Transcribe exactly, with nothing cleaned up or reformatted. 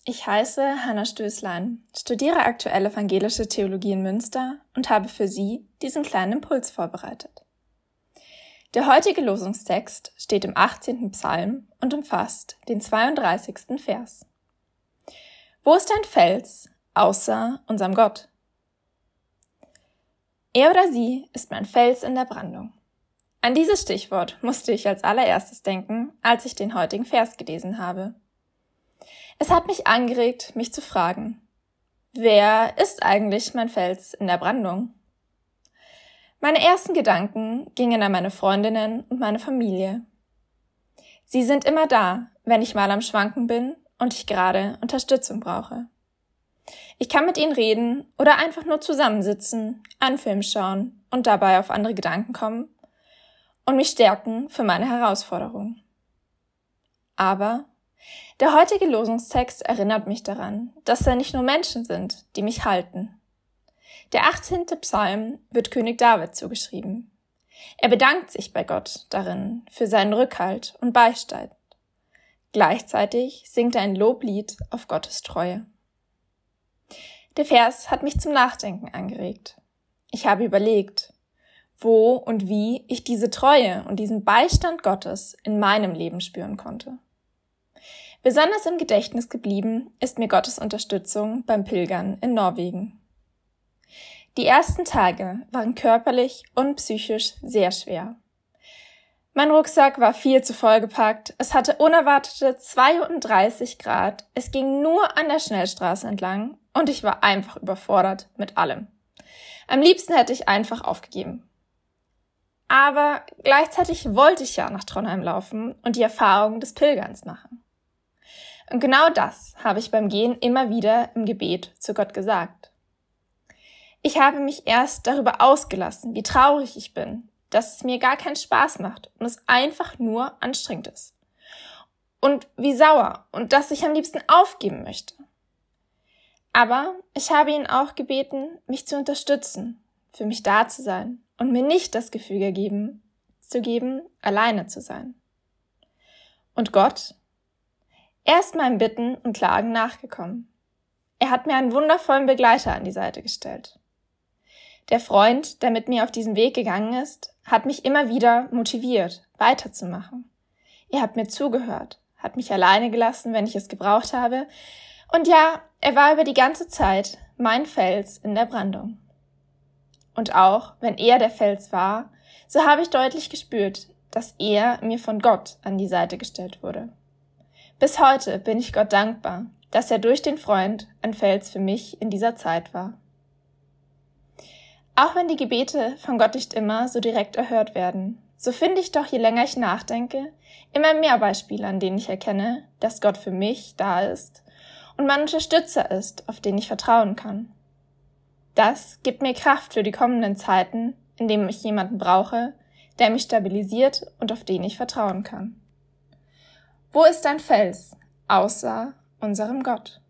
Ich heiße Hanna Stößlein, studiere aktuell Evangelische Theologie in Münster und habe für Sie diesen kleinen Impuls vorbereitet. Der heutige Losungstext steht im achtzehnten Psalm und umfasst den zweiunddreißigsten Vers. Wo ist ein Fels außer unserem Gott? Er oder sie ist mein Fels in der Brandung. An dieses Stichwort musste ich als allererstes denken, als ich den heutigen Vers gelesen habe. Es hat mich angeregt, mich zu fragen, wer ist eigentlich mein Fels in der Brandung? Meine ersten Gedanken gingen an meine Freundinnen und meine Familie. Sie sind immer da, wenn ich mal am Schwanken bin und ich gerade Unterstützung brauche. Ich kann mit ihnen reden oder einfach nur zusammensitzen, einen Film schauen und dabei auf andere Gedanken kommen und mich stärken für meine Herausforderung. Aber der heutige Losungstext erinnert mich daran, dass da nicht nur Menschen sind, die mich halten. Der achtzehnte Psalm wird König David zugeschrieben. Er bedankt sich bei Gott darin für seinen Rückhalt und Beistand. Gleichzeitig singt er ein Loblied auf Gottes Treue. Der Vers hat mich zum Nachdenken angeregt. Ich habe überlegt, wo und wie ich diese Treue und diesen Beistand Gottes in meinem Leben spüren konnte. Besonders im Gedächtnis geblieben ist mir Gottes Unterstützung beim Pilgern in Norwegen. Die ersten Tage waren körperlich und psychisch sehr schwer. Mein Rucksack war viel zu vollgepackt, es hatte unerwartete zweiunddreißig Grad, es ging nur an der Schnellstraße entlang und ich war einfach überfordert mit allem. Am liebsten hätte ich einfach aufgegeben. Aber gleichzeitig wollte ich ja nach Trondheim laufen und die Erfahrung des Pilgerns machen. Und genau das habe ich beim Gehen immer wieder im Gebet zu Gott gesagt. Ich habe mich erst darüber ausgelassen, wie traurig ich bin, dass es mir gar keinen Spaß macht und es einfach nur anstrengend ist. Und wie sauer und dass ich am liebsten aufgeben möchte. Aber ich habe ihn auch gebeten, mich zu unterstützen, für mich da zu sein und mir nicht das Gefühl gegeben, zu geben, alleine zu sein. Und Gott? Er ist meinem Bitten und Klagen nachgekommen. Er hat mir einen wundervollen Begleiter an die Seite gestellt. Der Freund, der mit mir auf diesen Weg gegangen ist, hat mich immer wieder motiviert, weiterzumachen. Er hat mir zugehört, hat mich alleine gelassen, wenn ich es gebraucht habe. Und ja, er war über die ganze Zeit mein Fels in der Brandung. Und auch wenn er der Fels war, so habe ich deutlich gespürt, dass er mir von Gott an die Seite gestellt wurde. Bis heute bin ich Gott dankbar, dass er durch den Freund ein Fels für mich in dieser Zeit war. Auch wenn die Gebete von Gott nicht immer so direkt erhört werden, so finde ich doch, je länger ich nachdenke, immer mehr Beispiele, an denen ich erkenne, dass Gott für mich da ist und mein Unterstützer ist, auf den ich vertrauen kann. Das gibt mir Kraft für die kommenden Zeiten, in denen ich jemanden brauche, der mich stabilisiert und auf den ich vertrauen kann. Wo ist ein Fels außer unserem Gott?